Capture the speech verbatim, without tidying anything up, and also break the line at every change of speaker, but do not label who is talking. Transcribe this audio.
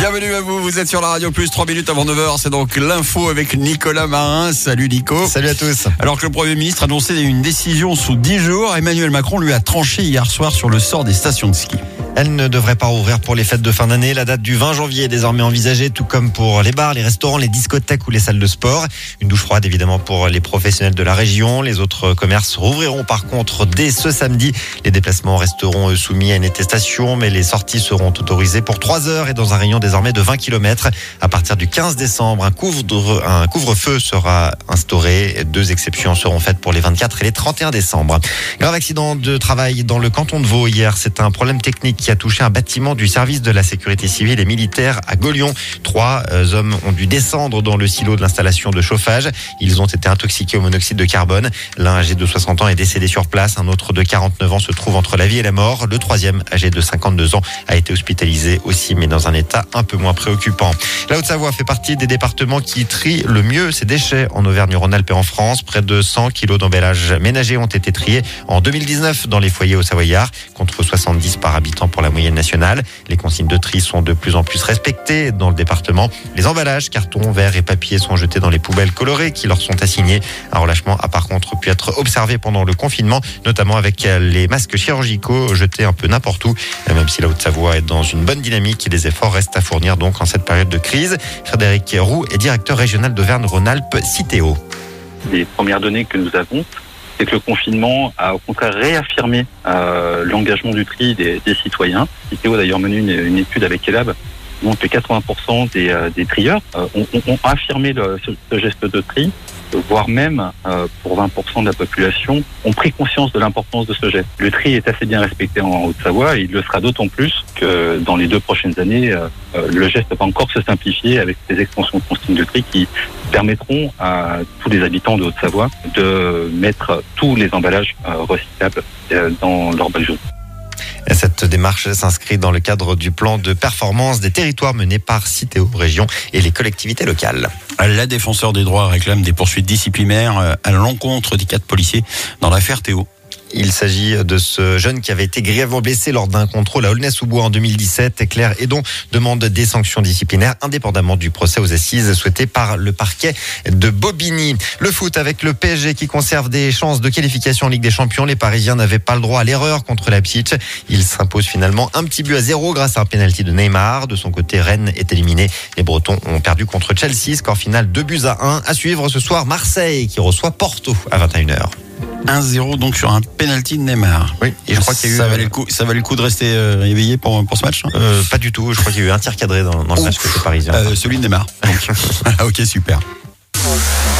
Bienvenue à vous, vous êtes sur la Radio Plus, trois minutes avant neuf heures, c'est donc l'info avec Nicolas Marin. Salut Nico.
Salut à tous.
Alors que le Premier ministre annonçait une décision sous dix jours, Emmanuel Macron lui a tranché hier soir sur le sort des stations de ski.
Elle ne devrait pas rouvrir pour les fêtes de fin d'année. La date du vingt janvier est désormais envisagée, tout comme pour les bars, les restaurants, les discothèques ou les salles de sport. Une douche froide évidemment pour les professionnels de la région. Les autres commerces rouvriront par contre dès ce samedi. Les déplacements resteront soumis à une attestation, mais les sorties seront autorisées pour trois heures et dans un rayon désormais de vingt kilomètres. À partir du quinze décembre, un couvre, un couvre-feu sera instauré. Deux exceptions seront faites pour les vingt-quatre et les trente et un décembre. Grave accident de travail dans le canton de Vaud hier. C'est un problème technique qui a touché un bâtiment du service de la sécurité civile et militaire à Gaulion. Trois euh, hommes ont dû descendre dans le silo de l'installation de chauffage. Ils ont été intoxiqués au monoxyde de carbone. L'un âgé de soixante ans est décédé sur place. Un autre de quarante-neuf ans se trouve entre la vie et la mort. Le troisième, âgé de cinquante-deux ans, a été hospitalisé aussi, mais dans un état un peu moins préoccupant. La Haute-Savoie fait partie des départements qui trient le mieux ses déchets en Auvergne-Rhône-Alpes et en France. Près de cent kilos d'emballages ménagers ont été triés en deux mille dix-neuf dans les foyers au Savoyard, contre soixante-dix par habitant pour la moyenne nationale. Les consignes de tri sont de plus en plus respectées dans le département. Les emballages, cartons, verres et papiers sont jetés dans les poubelles colorées qui leur sont assignées. Un relâchement a par contre pu être observé pendant le confinement, notamment avec les masques chirurgicaux jetés un peu n'importe où. Même si la Haute-Savoie est dans une bonne dynamique, les efforts restent à fournir donc en cette période de crise. Frédéric Roux est directeur régional d'Auvergne-Rhône-Alpes Citeo.
Les premières données que nous avons, c'est que le confinement a au contraire réaffirmé euh, l'engagement du tri des, des citoyens. Citeo a d'ailleurs mené une, une étude avec Elab, donc que quatre-vingts pour cent des, euh, des trieurs euh, ont, ont affirmé le, ce, ce geste de tri, voire même euh, pour vingt pour cent de la population ont pris conscience de l'importance de ce geste. Le tri est assez bien respecté en Haute-Savoie et il le sera d'autant plus que dans les deux prochaines années, euh, le geste va encore se simplifier avec des extensions de consignes de tri qui permettront à tous les habitants de Haute-Savoie de mettre tous les emballages euh, recyclables euh, dans leur bac jaune.
Cette démarche s'inscrit dans le cadre du plan de performance des territoires mené par Citeo Région et les collectivités locales.
La défenseur des droits réclame des poursuites disciplinaires à l'encontre des quatre policiers dans l'affaire Théo.
Il s'agit de ce jeune qui avait été grièvement blessé lors d'un contrôle à Aulnay-sous-Bois en deux mille dix-sept. Claire Hédon demande des sanctions disciplinaires indépendamment du procès aux assises souhaité par le parquet de Bobigny. Le foot avec le P S G qui conserve des chances de qualification en Ligue des Champions. Les Parisiens n'avaient pas le droit à l'erreur contre Leipzig. Ils s'imposent finalement un petit but à zéro grâce à un pénalty de Neymar. De son côté, Rennes est éliminé. Les Bretons ont perdu contre Chelsea. Score final deux buts à un. À suivre ce soir, Marseille qui reçoit Porto à vingt et une heures.
un zéro donc sur un penalty de Neymar.
Oui, et je crois qu'il y a eu...
Ça valait le coup, ça valait le coup de rester euh, éveillé pour, pour ce match hein
euh, Pas du tout, je crois qu'il y a eu un tir cadré dans, dans le match côté parisien.
Euh, celui de Neymar. Donc. Ok, super.